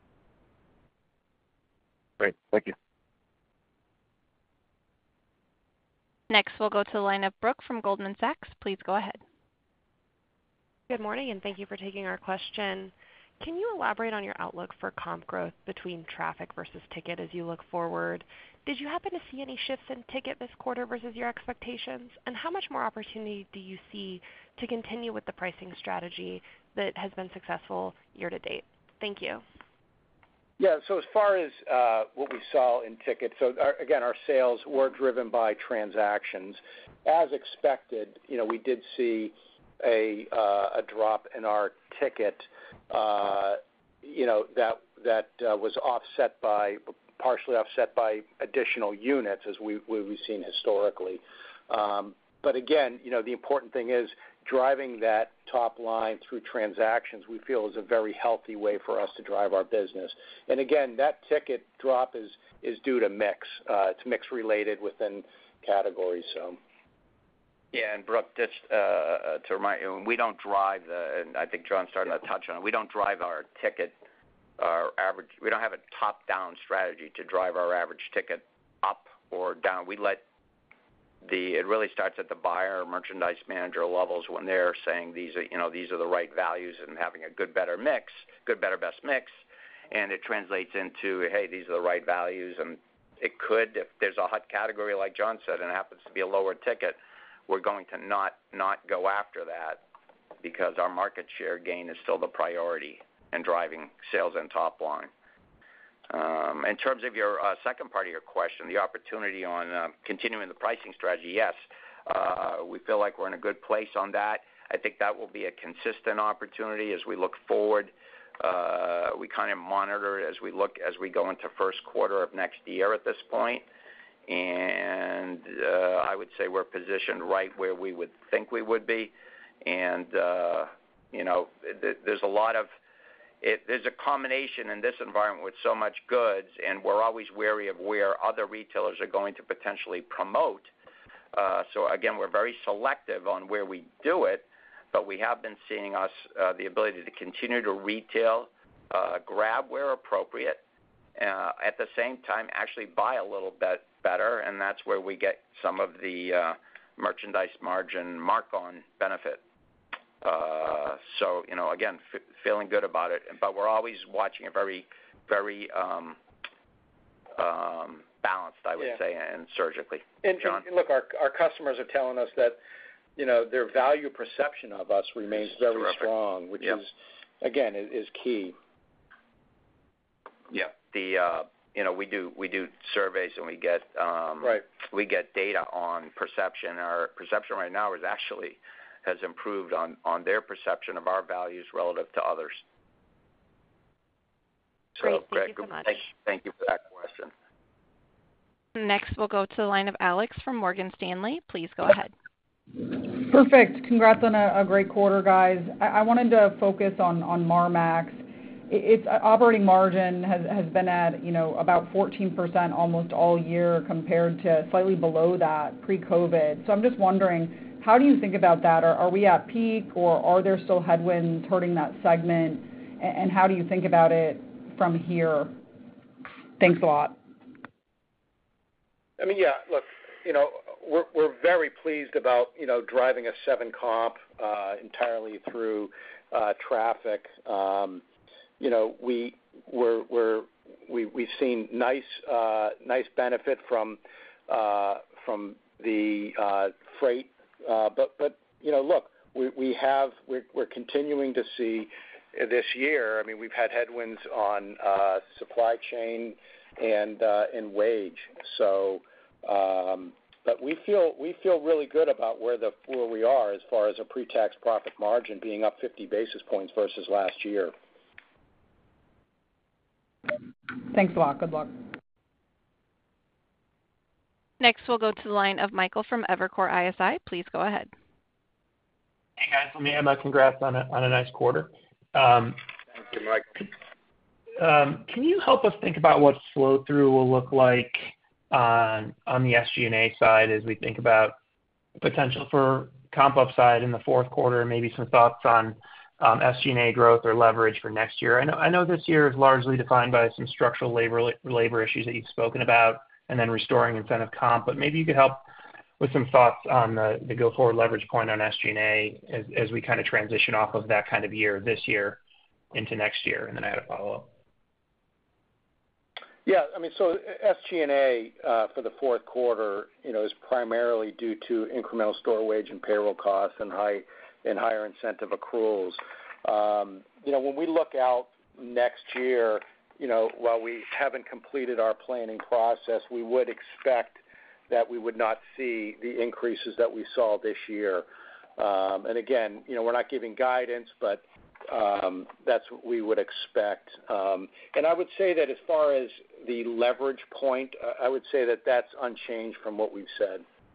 Great. Thank you. Next, we'll go to the line of Brooke from Goldman Sachs. Please go ahead. Good morning, and thank you for taking our question. Can you elaborate on your outlook for comp growth between traffic versus ticket as you look forward? Did you happen to see any shifts in ticket this quarter versus your expectations? And how much more opportunity do you see to continue with the pricing strategy that has been successful year to date? Thank you. Yeah, so as far as uh, what we saw in tickets, so our, again, our sales were driven by transactions. As expected, you know, we did see a uh, a drop in our ticket, uh, you know, that that uh, was offset by, partially offset by additional units, as we, we've seen historically. Um, but again, you know, the important thing is driving that top line through transactions, we feel, is a very healthy way for us to drive our business. And again, that ticket drop is, is due to mix. Uh, it's mix related within categories. So. Yeah, and Brooke, just uh, to remind you, we don't drive the, and I think John's starting to touch on it, we don't drive our ticket, our average, we don't have a top-down strategy to drive our average ticket up or down. We let The, it really starts at the buyer or merchandise manager levels when they're saying these are, you know, these are the right values and having a good, better mix, good, better, best mix, and it translates into, hey, these are the right values, and it could, if there's a hot category like John said and it happens to be a lower ticket, we're going to not not go after that because our market share gain is still the priority in driving sales and top line. Um, in terms of your uh, second part of your question, the opportunity on uh, continuing the pricing strategy, yes, uh, we feel like we're in a good place on that. I think that will be a consistent opportunity as we look forward. Uh, we kind of monitor it as we look as we go into first quarter of next year at this point, and uh, I would say we're positioned right where we would think we would be, and uh, you know, th- there's a lot of It, there's a combination in this environment with so much goods, and we're always wary of where other retailers are going to potentially promote. Uh, so, again, we're very selective on where we do it, but we have been seeing us uh, the ability to continue to retail, uh, grab where appropriate, uh, at the same time actually buy a little bit better, and that's where we get some of the uh, merchandise margin mark-on benefit. Uh, so, you know, again, f- feeling good about it, but we're always watching it very, very um, um, balanced, I would yeah. say, and surgically. And, John? and look, our our customers are telling us that, you know, their value perception of us remains it's very terrific. strong, which yep. is, again, is, is key. Yeah. The uh, you know we do we do surveys and we get um, right. we get data on perception. Our perception right now is actually has improved on, on their perception of our values relative to others. So, Great. Thank Greg, you so much. Thank, thank you for that question. Next, we'll go to the line of Alex from Morgan Stanley. Please go ahead. Perfect. Congrats on a, a great quarter, guys. I, I wanted to focus on, on Marmaxx. Its operating margin has, has been at, you know, about fourteen percent almost all year compared to slightly below that pre-COVID. So I'm just wondering, how do you think about that? Are, are we at peak, or are there still headwinds hurting that segment? And, and how do you think about it from here? Thanks a lot. I mean, yeah, look, you know, we're we're very pleased about, you know, driving a seven comp uh, entirely through uh, traffic. Um, you know, we we're, we're we we've seen nice uh, nice benefit from uh, from the uh, freight, uh, but but you know, look, we we have we're, we're continuing to see this year. I mean, we've had headwinds on uh, supply chain and uh, and wage. So. Um, But we feel we feel really good about where the where we are as far as a pre-tax profit margin being up fifty basis points versus last year. Thanks a lot. Good luck. Next, we'll go to the line of Michael from Evercore I S I. Please go ahead. Hey guys, let me add my congrats on a on a nice quarter. Um, Thank you, Michael. Um, can you help us think about what flow through will look like on on the S G and A side as we think about potential for comp upside in the fourth quarter, maybe some thoughts on um, S G and A growth or leverage for next year? I know I know this year is largely defined by some structural labor labor issues that you've spoken about, and then restoring incentive comp, but maybe you could help with some thoughts on the, the go-forward leverage point on S G and A as, as we kind of transition off of that kind of year this year into next year, and then I had a follow-up. Yeah, I mean, so S G and A uh, for the fourth quarter, you know, is primarily due to incremental store wage and payroll costs and high and higher incentive accruals. Um, you know, when we look out next year, you know, while we haven't completed our planning process, we would expect that we would not see the increases that we saw this year. Um, and again, you know, we're not giving guidance, but Um, that's what we would expect. Um, and I would say that as far as the leverage point, uh, I would say that that's unchanged from what we've said.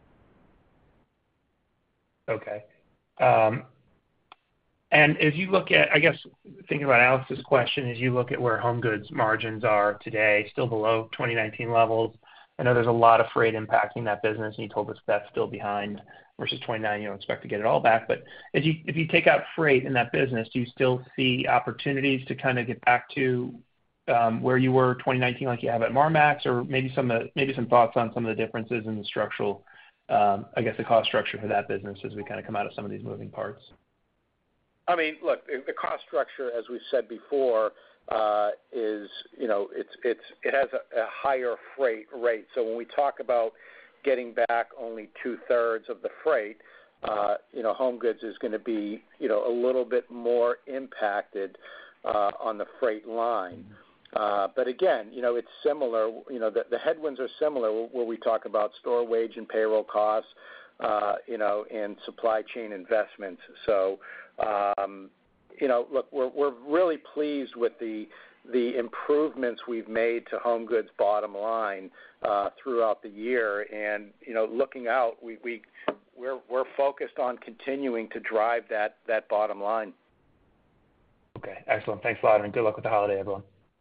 Okay. Um, and as you look at, I guess, thinking about Alex's question, as you look at where home goods margins are today, still below twenty nineteen levels, I know there's a lot of freight impacting that business, and you told us that's still behind versus twenty-nine, you don't expect to get it all back. But if you if you take out freight in that business, do you still see opportunities to kind of get back to um, where you were twenty nineteen, like you have at Marmaxx, or maybe some uh, maybe some thoughts on some of the differences in the structural, um, I guess, the cost structure for that business as we kind of come out of some of these moving parts? I mean, look, the cost structure, as we've said before, uh, is you know it's it's it has a, a higher freight rate. So when we talk about getting back only two-thirds of the freight, uh, you know, home goods is going to be, you know, a little bit more impacted uh, on the freight line. Uh, but again, you know, it's similar. You know, the, the headwinds are similar where we talk about store wage and payroll costs, uh, you know, and supply chain investments. So, um, you know, look, we're we're really pleased with the the improvements we've made to home goods bottom line uh, throughout the year, and you know, looking out, we we we're we're focused on continuing to drive that that bottom line. Okay, excellent. Thanks a lot, and good luck with the holiday, everyone.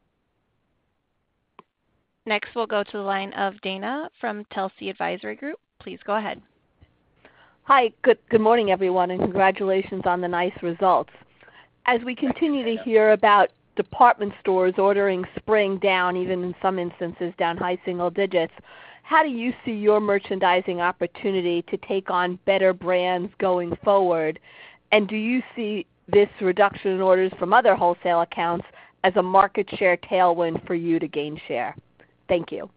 Next, we'll go to the line of Dana from Telsey Advisory Group. Please go ahead. Hi, good good morning, everyone, and congratulations on the nice results. As we continue to hear about department stores ordering spring down, even in some instances down high single digits. How do you see your merchandising opportunity to take on better brands going forward? And do you see this reduction in orders from other wholesale accounts as a market share tailwind for you to gain share? Thank you.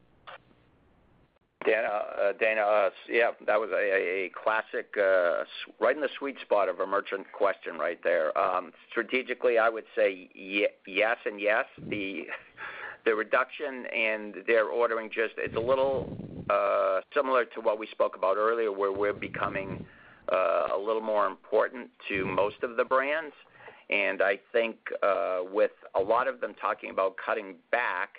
Dana, uh, Dana, uh, yeah, that was a, a classic, uh, right in the sweet spot of a merchant question right there. Um, strategically, I would say ye- yes and yes. The the reduction and their ordering just, it's a little uh, similar to what we spoke about earlier, where we're becoming uh, a little more important to most of the brands. And I think uh, with a lot of them talking about cutting back,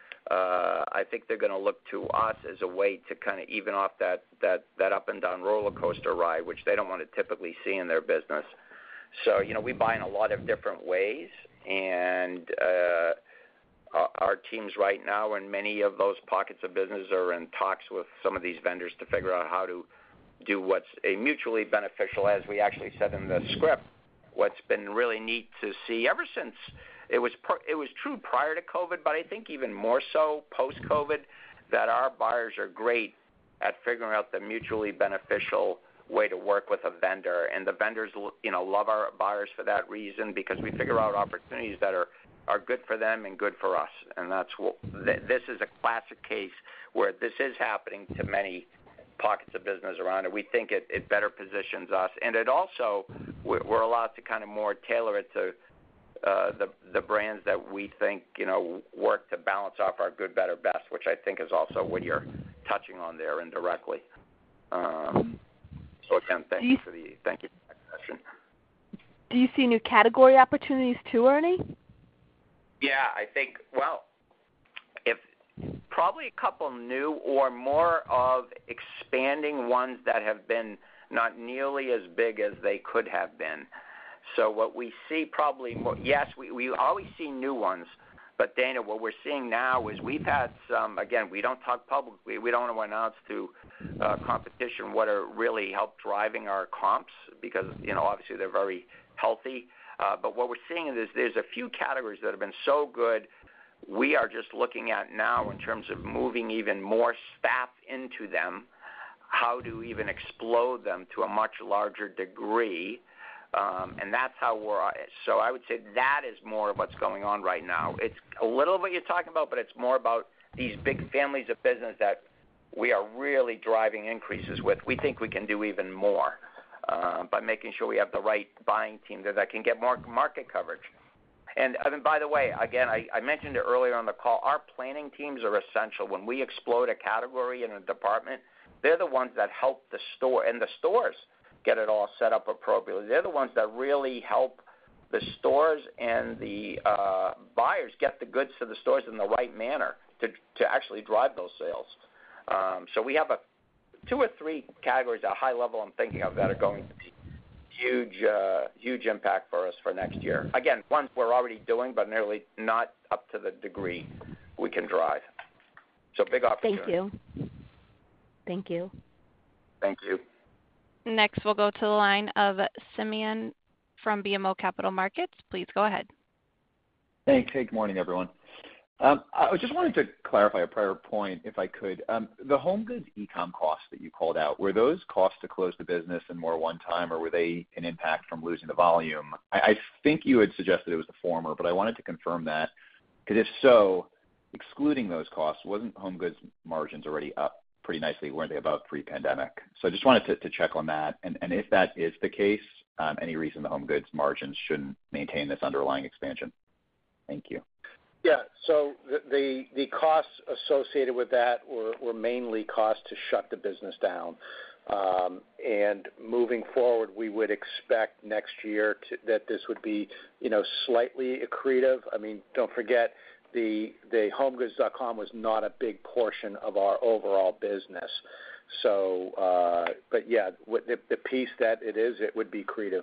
Uh, I think they're going to look to us as a way to kind of even off that, that, that up and down roller coaster ride, which they don't want to typically see in their business. So, you know, we buy in a lot of different ways, and uh, our, our teams right now in many of those pockets of business are in talks with some of these vendors to figure out how to do what's a mutually beneficial, as we actually said in the script. What's been really neat to see ever since It was it was true prior to COVID, but I think even more so post-COVID, that our buyers are great at figuring out the mutually beneficial way to work with a vendor, and the vendors, you know, love our buyers for that reason, because we figure out opportunities that are, are good for them and good for us, and that's what th- this is a classic case where this is happening to many pockets of business around it. We think it, it better positions us, and it also we're, we're allowed to kind of more tailor it to Uh, the the brands that we think, you know, work to balance off our good, better, best, which I think is also what you're touching on there indirectly. Um, so again, thank you, you for the thank you for that question. Do you see new category opportunities too, Ernie? Yeah, I think well, if probably a couple new or more of expanding ones that have been not nearly as big as they could have been. So what we see probably more, yes, we, we always see new ones, but Dana, what we're seeing now is we've had some, again, we don't talk publicly, we don't want to announce to uh, competition what are really helped driving our comps, because, you know, obviously they're very healthy, uh, but what we're seeing is there's a few categories that have been so good, we are just looking at now in terms of moving even more staff into them, how to even explode them to a much larger degree. Um, and that's how we're, so I would say that is more of what's going on right now. It's a little of what you're talking about, but it's more about these big families of business that we are really driving increases with. We think we can do even more uh, by making sure we have the right buying team that, that can get more market coverage. And I mean, by the way, again, I, I mentioned it earlier on the call, our planning teams are essential. When we explode a category in a department, they're the ones that help the store, and the stores get it all set up appropriately. They're the ones that really help the stores and the uh, buyers get the goods to the stores in the right manner to to actually drive those sales. Um, so we have a two or three categories at a high level I'm thinking of that are going to be huge, uh, huge impact for us for next year. Again, ones we're already doing, but nearly not up to the degree we can drive. So big opportunity. Thank you. Thank you. Thank you. Next, we'll go to the line of Simeon from B M O Capital Markets. Please go ahead. Thanks. Hey, good morning, everyone. Um, I just wanted to clarify a prior point, if I could. Um, the home goods e-com costs that you called out, were those costs to close the business and more one-time, or were they an impact from losing the volume? I, I think you had suggested it was the former, but I wanted to confirm that, because if so, excluding those costs, wasn't home goods margins already up pretty nicely, weren't they, above pre-pandemic? So I just wanted to, to check on that. And, and if that is the case, um, any reason the home goods margins shouldn't maintain this underlying expansion? Thank you. Yeah, so the, the, the costs associated with that were, were mainly costs to shut the business down. Um, and moving forward, we would expect next year to, that this would be, you know, slightly accretive. I mean, don't forget, The the homegoods dot com was not a big portion of our overall business. So, uh, but yeah, the, the piece that it is, it would be accretive.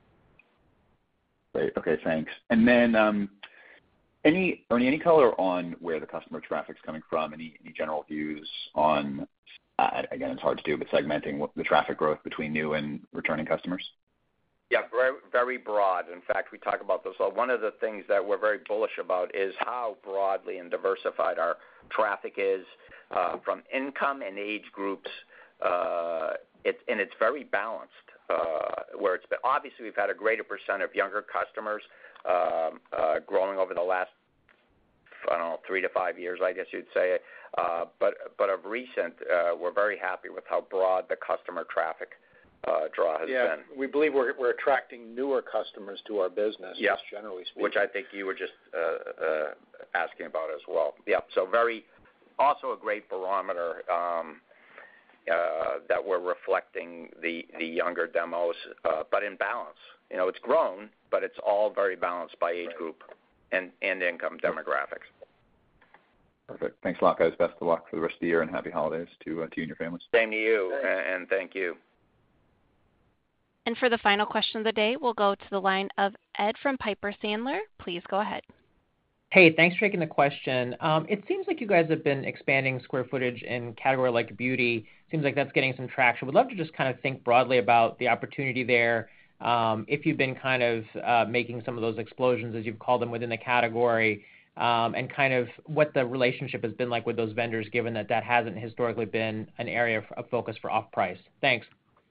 Great. Okay, thanks. And then um, any Ernie, any color on where the customer traffic's coming from? Any any general views on? Uh, again, it's hard to do, but segmenting the traffic growth between new and returning customers. Yeah, very, very broad. In fact, we talk about this. One of the things that we're very bullish about is how broadly and diversified our traffic is uh, from income and age groups. Uh, it, and it's very balanced. Uh, where it's been, obviously we've had a greater percent of younger customers um, uh, growing over the last, I don't know, three to five years, I guess you'd say. Uh, but but of recent, uh, we're very happy with how broad the customer traffic uh, draw has yeah, been. We believe we're we're attracting newer customers to our business, yep. just generally speaking. Which I think you were just uh, uh, asking about as well. Yep. So very, also a great barometer. Um, Uh, that we're reflecting the, the younger demos, uh, but in balance. You know, it's grown, but it's all very balanced by age group and, and income demographics. Perfect. Thanks a lot, guys. Best of luck for the rest of the year, and happy holidays to, uh, to you and your families. Same to you, and, and thank you. And for the final question of the day, we'll go to the line of Ed from Piper Sandler. Please go ahead. Hey, thanks for taking the question. Um, it seems like you guys have been expanding square footage in category like beauty. Seems like that's getting some traction. Would love to just kind of think broadly about the opportunity there. Um, if you've been kind of uh, making some of those explosions, as you've called them, within the category, um, and kind of what the relationship has been like with those vendors, given that that hasn't historically been an area of focus for off-price. Thanks.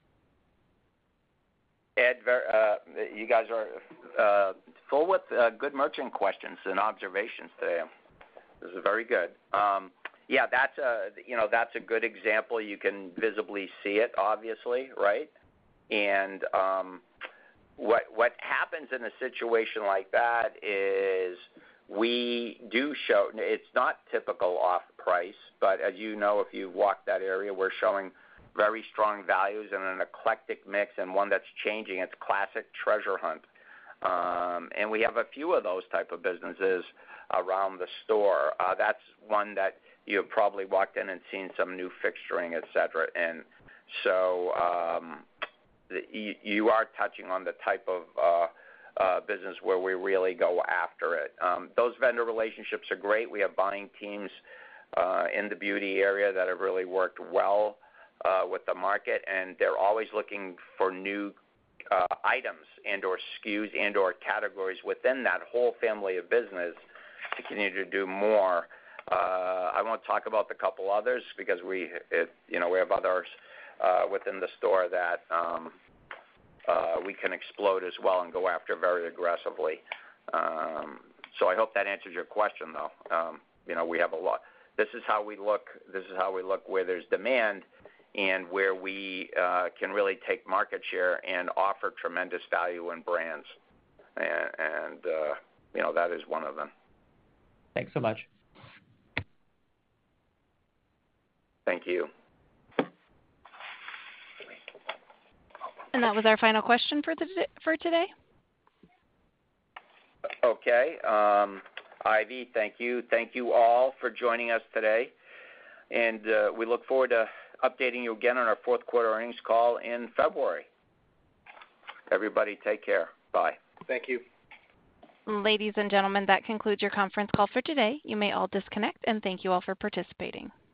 Ed, uh, you guys are uh, full with uh, good merchant questions and observations today. This is very good. Um, yeah, that's a you know that's a good example. You can visibly see it, obviously, right? And um, what what happens in a situation like that is we do show. It's not typical off price, but as you know, if you walk that area, we're showing very strong values and an eclectic mix, and one that's changing. It's classic treasure hunt. Um, and we have a few of those type of businesses around the store. Uh, that's one that you have probably walked in and seen some new fixturing, et cetera. And so um, the, you, you are touching on the type of uh, uh, business where we really go after it. Um, those vendor relationships are great. We have buying teams uh, in the beauty area that have really worked well Uh, with the market, and they're always looking for new uh, items and or S K Us and or categories within that whole family of business to continue to do more. Uh, I won't talk about the couple others because we, it, you know, we have others uh, within the store that um, uh, we can explode as well and go after very aggressively. Um, so I hope that answers your question, though. Um, you know, we have a lot. This is how we look. This is how we look where there's demand, and where we uh, can really take market share and offer tremendous value in brands. And, and uh, you know, that is one of them. Thanks so much. Thank you. And that was our final question for, the, for today. Okay. Um, Ivy, thank you. Thank you all for joining us today. And uh, we look forward to updating you again on our fourth quarter earnings call in February. Everybody take care. Bye. Thank you. Ladies and gentlemen, that concludes your conference call for today. You may all disconnect, and thank you all for participating.